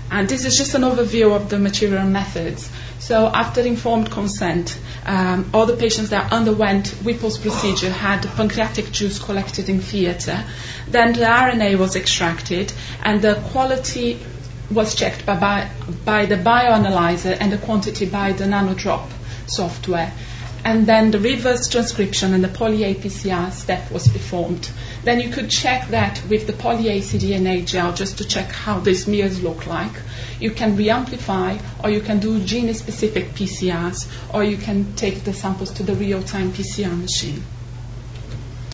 And this is just an overview of the material methods. So after informed consent, all the patients that underwent Whipple's procedure had pancreatic juice collected in theatre. Then the RNA was extracted, and the quality was checked by the bioanalyzer and the quantity by the NanoDrop software. And then the reverse transcription and the poly-A PCR step was performed. Then you could check that with the poly-A cDNA gel just to check how the smears look like. You can re-amplify, or you can do gene-specific PCRs, or you can take the samples to the real-time PCR machine.